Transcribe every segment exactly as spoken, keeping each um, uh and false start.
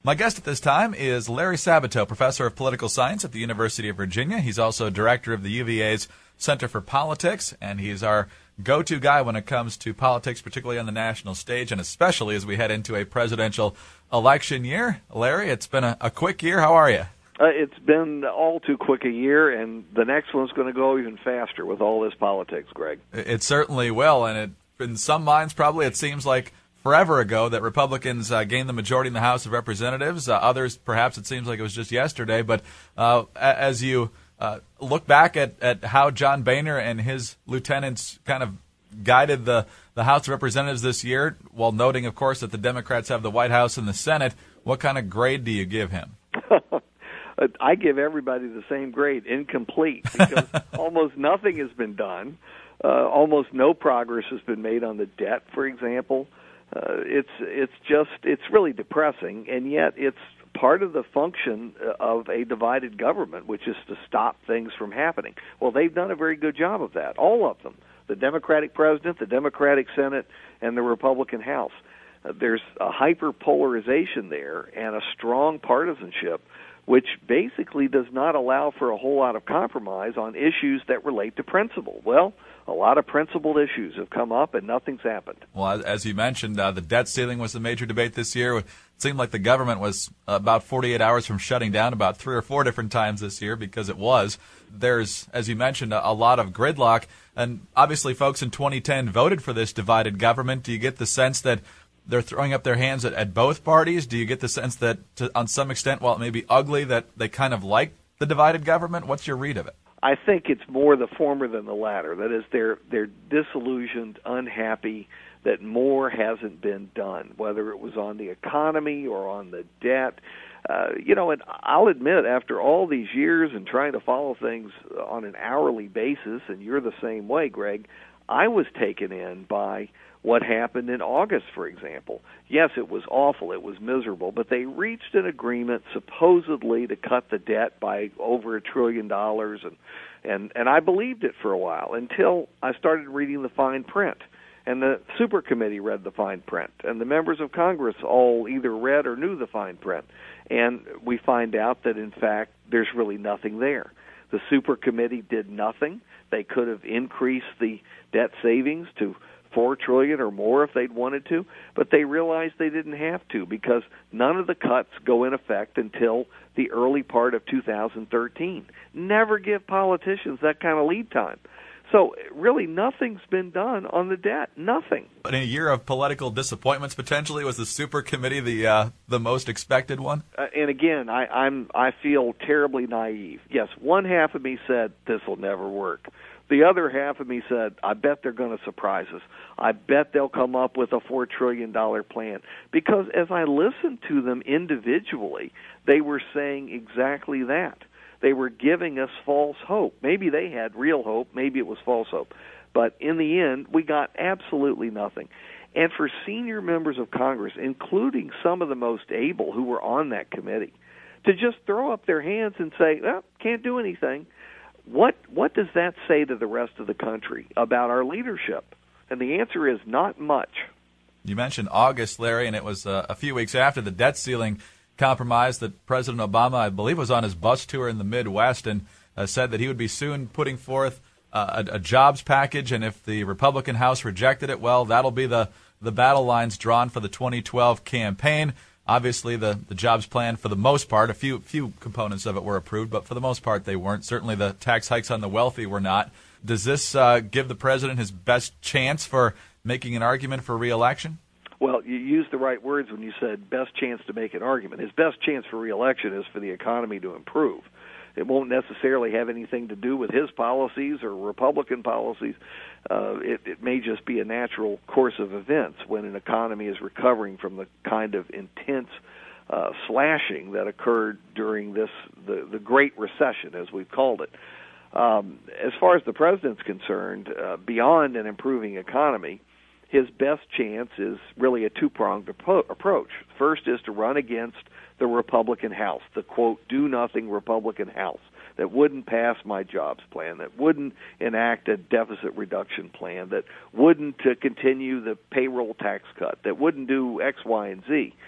My guest at this time is Larry Sabato, professor of political science at the University of Virginia. He's also director of the U V A's Center for Politics, and he's our go-to guy when it comes to politics, particularly on the national stage, and especially as we head into a presidential election year. Larry, it's been a, a quick year. How are you? Uh, it's been all too quick a year, and the next one's going to go even faster with all this politics, Greg. It, it certainly will, and it, in some minds probably it seems like forever ago that Republicans uh, gained the majority in the House of Representatives. Uh, others, perhaps it seems like it was just yesterday. But uh, as you uh, look back at, at how John Boehner and his lieutenants kind of guided the, the House of Representatives this year, while noting, of course, that the Democrats have the White House and the Senate, what kind of grade do you give him? I give everybody the same grade, incomplete, because almost nothing has been done. Uh, almost no progress has been made on the debt, for example. Uh, it's it's just it's really depressing, and yet it's part of the function of a divided government, which is to stop things from happening. Well, they've done a very good job of that, all of them: the Democratic president, the Democratic Senate, and the Republican House. Uh, there's a hyperpolarization there and a strong partisanship, which basically does not allow for a whole lot of compromise on issues that relate to principle. Well, a lot of principled issues have come up, and nothing's happened. Well, as you mentioned, uh, the debt ceiling was the major debate this year. It seemed like the government was about forty-eight hours from shutting down about three or four different times this year, because it was. There's, as you mentioned, a, a lot of gridlock, and obviously folks in twenty ten voted for this divided government. Do you get the sense that they're throwing up their hands at, at both parties? Do you get the sense that, to, on some extent, while it may be ugly, that they kind of like the divided government? What's your read of it? I think it's more the former than the latter. That is, they're they're disillusioned, unhappy that more hasn't been done, whether it was on the economy or on the debt. Uh, you know, and I'll admit, after all these years and trying to follow things on an hourly basis, and you're the same way, Greg, I was taken in by what happened in August, for example. Yes, it was awful, it was miserable, but they reached an agreement supposedly to cut the debt by over a trillion dollars, and, and, and I believed it for a while until I started reading the fine print. And the super committee read the fine print, and the members of Congress all either read or knew the fine print. And we find out that, in fact, there's really nothing there. The super committee did nothing. They could have increased the debt savings to four trillion dollars or more if they'd wanted to, but they realized they didn't have to, because none of the cuts go in effect until the early part of two thousand thirteen. Never give politicians that kind of lead time. So really nothing's been done on the debt. Nothing. But in a year of political disappointments, potentially, was the super committee the uh, the most expected one? Uh, and again, I, I'm I feel terribly naive. Yes, one half of me said this will never work. The other half of me said, I bet they're going to surprise us. I bet they'll come up with a four trillion dollars plan. Because as I listened to them individually, they were saying exactly that. They were giving us false hope. Maybe they had real hope. Maybe it was false hope. But in the end, we got absolutely nothing. And for senior members of Congress, including some of the most able who were on that committee, to just throw up their hands and say, well, can't do anything, what what does that say to the rest of the country about our leadership? And the answer is not much. You mentioned August, Larry, and it was uh, a few weeks after the debt ceiling compromise that President Obama, I believe, was on his bus tour in the Midwest and uh, said that he would be soon putting forth uh, a, a jobs package, and if the Republican House rejected it, well, that'll be the, the battle lines drawn for the twenty twelve campaign. Obviously, the, the jobs plan, for the most part, a few few components of it were approved, but for the most part they weren't. Certainly the tax hikes on the wealthy were not. Does this uh, give the president his best chance for making an argument for re-election? Well, you used the right words when you said best chance to make an argument. His best chance for re-election is for the economy to improve. It won't necessarily have anything to do with his policies or Republican policies. Uh, it, it may just be a natural course of events when an economy is recovering from the kind of intense uh, slashing that occurred during this the, the Great Recession, as we've called it. Um, as far as the president's concerned, uh, beyond an improving economy, his best chance is really a two-pronged approach. First is to run against the Republican House, the, quote, do-nothing Republican House that wouldn't pass my jobs plan, that wouldn't enact a deficit reduction plan, that wouldn't uh, continue the payroll tax cut, that wouldn't do X, Y, and Z.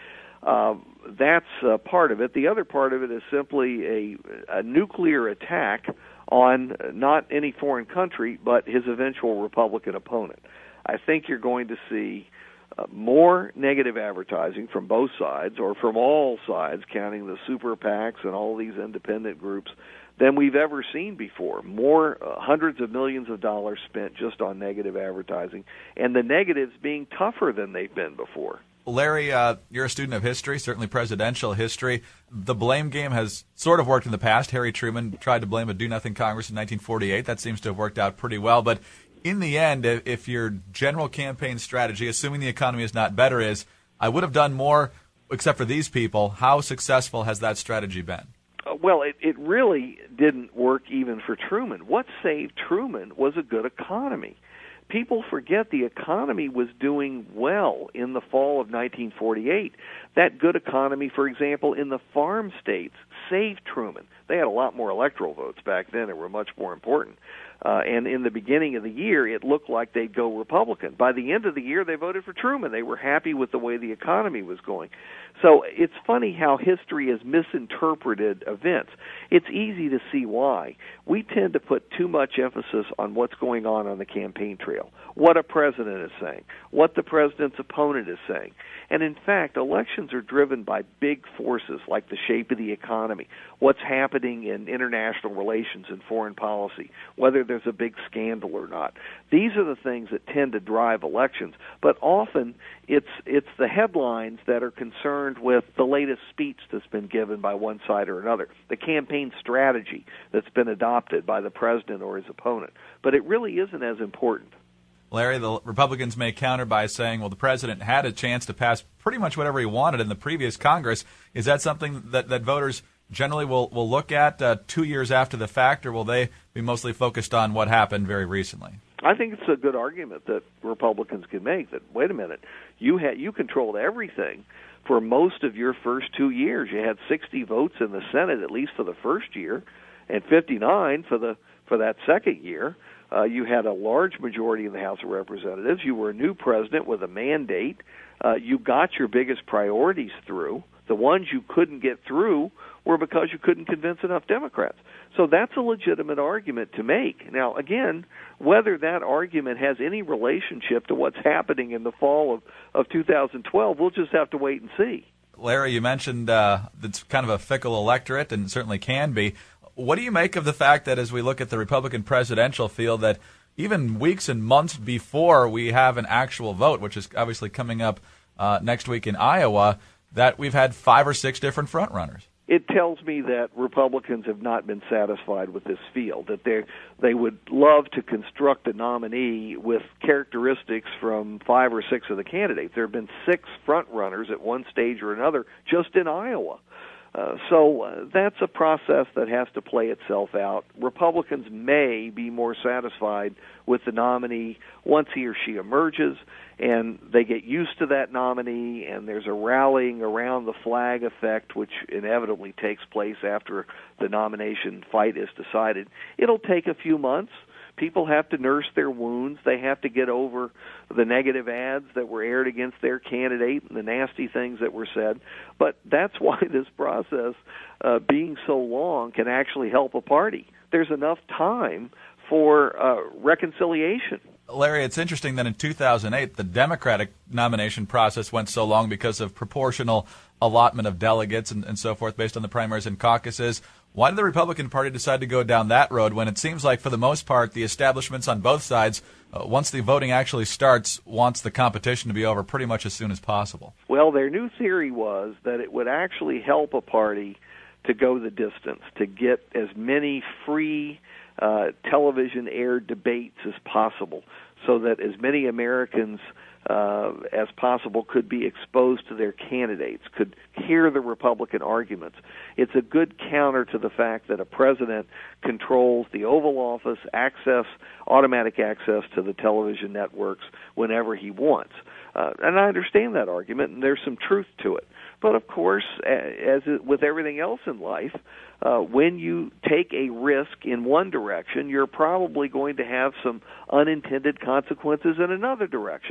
Uh, that's uh, part of it. The other part of it is simply a, a nuclear attack on not any foreign country, but his eventual Republican opponent. I think you're going to see uh, more negative advertising from both sides, or from all sides, counting the super PACs and all these independent groups, than we've ever seen before. More uh, hundreds of millions of dollars spent just on negative advertising, and the negatives being tougher than they've been before. Larry, uh, you're a student of history, certainly presidential history. The blame game has sort of worked in the past. Harry Truman tried to blame a do-nothing Congress in nineteen forty-eight. That seems to have worked out pretty well. But in the end, if your general campaign strategy, assuming the economy is not better, is, I would have done more except for these people, how successful has that strategy been? Uh, well, it, it really didn't work even for Truman. What saved Truman was a good economy. People forget the economy was doing well in the fall of nineteen forty-eight. That good economy, for example, in the farm states, saved Truman. They had a lot more electoral votes back then that were much more important. Uh, and in the beginning of the year, it looked like they'd go Republican. By the end of the year, they voted for Truman. They were happy with the way the economy was going. So it's funny how history has misinterpreted events. It's easy to see why. We tend to put too much emphasis on what's going on on the campaign trail, what a president is saying, what the president's opponent is saying. And in fact, elections are driven by big forces like the shape of the economy, what's happening in international relations and foreign policy, whether there's a big scandal or not. These are the things that tend to drive elections. But often it's it's the headlines that are concerned with the latest speech that's been given by one side or another, the campaign strategy that's been adopted by the president or his opponent. But it really isn't as important. Larry, the Republicans may counter by saying, well, the president had a chance to pass pretty much whatever he wanted in the previous Congress. Is that something that, that voters generally will, will look at uh, two years after the fact, or will they be mostly focused on what happened very recently? I think it's a good argument that Republicans can make that, wait a minute, you had you controlled everything for most of your first two years. You had sixty votes in the Senate, at least for the first year, and fifty-nine for the for that second year. Uh, you had a large majority in the House of Representatives. You were a new president with a mandate. Uh, you got your biggest priorities through. The ones you couldn't get through were because you couldn't convince enough Democrats. So that's a legitimate argument to make. Now, again, whether that argument has any relationship to what's happening in the fall of, of two thousand twelve, we'll just have to wait and see. Larry, you mentioned uh, it's kind of a fickle electorate, and certainly can be. What do you make of the fact that as we look at the Republican presidential field, that even weeks and months before we have an actual vote, which is obviously coming up uh, next week in Iowa, that we've had five or six different frontrunners? It tells me that Republicans have not been satisfied with this field, that they they would love to construct a nominee with characteristics from five or six of the candidates. There have been six frontrunners at one stage or another just in Iowa. Uh, so uh, that's a process that has to play itself out. Republicans may be more satisfied with the nominee once he or she emerges and they get used to that nominee, and there's a rallying around the flag effect, which inevitably takes place after the nomination fight is decided. It'll take a few months. People have to nurse their wounds. They have to get over the negative ads that were aired against their candidate and the nasty things that were said. But that's why this process, uh, being so long, can actually help a party. There's enough time for uh, reconciliation. Larry, it's interesting that in two thousand eight, the Democratic nomination process went so long because of proportional allotment of delegates and, and so forth based on the primaries and caucuses. Why did the Republican Party decide to go down that road when it seems like, for the most part, the establishments on both sides, uh, once the voting actually starts, wants the competition to be over pretty much as soon as possible? Well, their new theory was that it would actually help a party to go the distance, to get as many free uh, television aired debates as possible, so that as many Americans uh, as possible could be exposed to their candidates, could hear the Republican arguments. It's a good counter to the fact that a president controls the Oval Office, access, automatic access to the television networks whenever he wants. Uh, and I understand that argument, and there's some truth to it. But, of course, as it, with everything else in life, uh, when you take a risk in one direction, you're probably going to have some unintended consequences in another direction.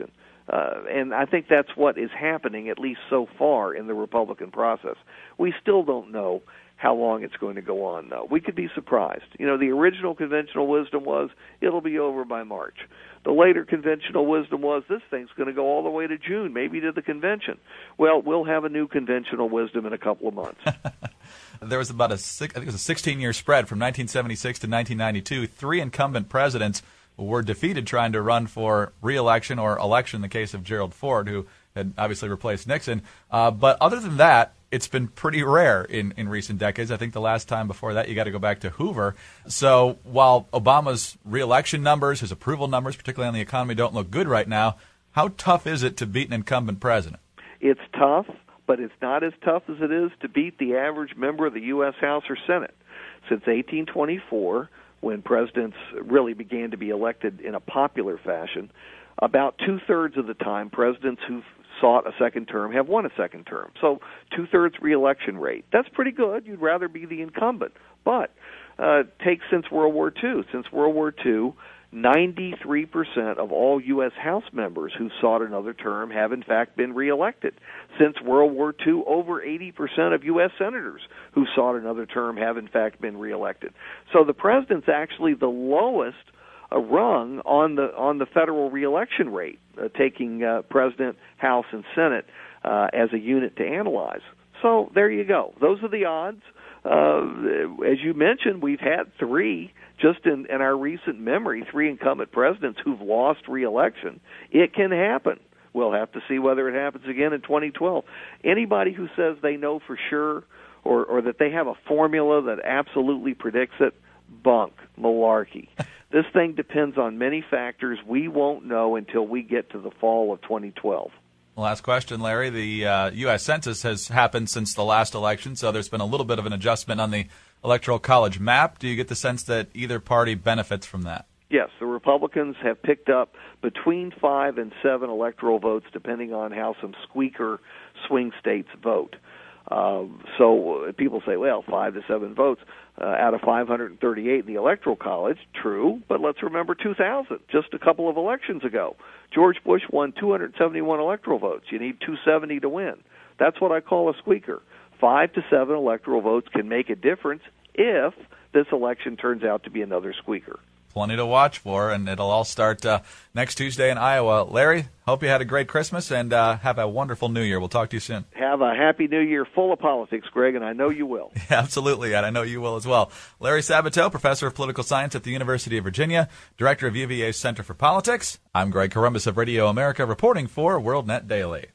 Uh, and I think that's what is happening, at least so far, in the Republican process. We still don't know how long it's going to go on, though. We could be surprised. You know, the original conventional wisdom was it'll be over by March. The later conventional wisdom was this thing's going to go all the way to June, maybe to the convention. Well, we'll have a new conventional wisdom in a couple of months. There was about a six, I think it was a sixteen-year spread from nineteen seventy-six to nineteen ninety-two. Three incumbent presidents were defeated trying to run for re-election or election in the case of Gerald Ford, who had obviously replaced Nixon. Uh, but other than that, it's been pretty rare in, in recent decades. I think the last time before that, you got to go back to Hoover. So while Obama's re-election numbers, his approval numbers, particularly on the economy, don't look good right now, how tough is it to beat an incumbent president? It's tough, but it's not as tough as it is to beat the average member of the U S House or Senate. Since eighteen twenty-four, when presidents really began to be elected in a popular fashion, about two-thirds of the time, presidents who've sought a second term have won a second term. So two-thirds re-election rate. That's pretty good. You'd rather be the incumbent. But uh, take since World War Two. Since World War Two, ninety-three percent of all U S House members who sought another term have, in fact, been reelected. Since World War Two, over eighty percent of U S senators who sought another term have, in fact, been reelected. So the president's actually the lowest a rung on the on the federal reelection rate, uh, taking uh, President, House, and Senate uh, as a unit to analyze. So there you go. Those are the odds. Uh, as you mentioned, we've had three, just in, in our recent memory, three incumbent presidents who've lost reelection. It can happen. We'll have to see whether it happens again in twenty twelve. Anybody who says they know for sure or, or that they have a formula that absolutely predicts it, bunk, malarkey. This thing depends on many factors we won't know until we get to the fall of twenty twelve. Last question, Larry. The uh, U S Census has happened since the last election, so there's been a little bit of an adjustment on the Electoral College map. Do you get the sense that either party benefits from that? Yes, the Republicans have picked up between five and seven electoral votes, depending on how some squeaker swing states vote. Uh, so people say, well, five to seven votes uh, out of five hundred thirty-eight in the Electoral College. True, but let's remember two thousand, just a couple of elections ago. George Bush won two hundred seventy-one electoral votes. You need two hundred seventy to win. That's what I call a squeaker. Five to seven electoral votes can make a difference if this election turns out to be another squeaker. Plenty to watch for, and it'll all start uh, next Tuesday in Iowa. Larry, hope you had a great Christmas, and uh, have a wonderful New Year. We'll talk to you soon. Have a happy New Year full of politics, Greg, and I know you will. Yeah, absolutely, and I know you will as well. Larry Sabato, professor of political science at the University of Virginia, director of U V A's Center for Politics. I'm Greg Corombos of Radio America, reporting for WorldNet Daily.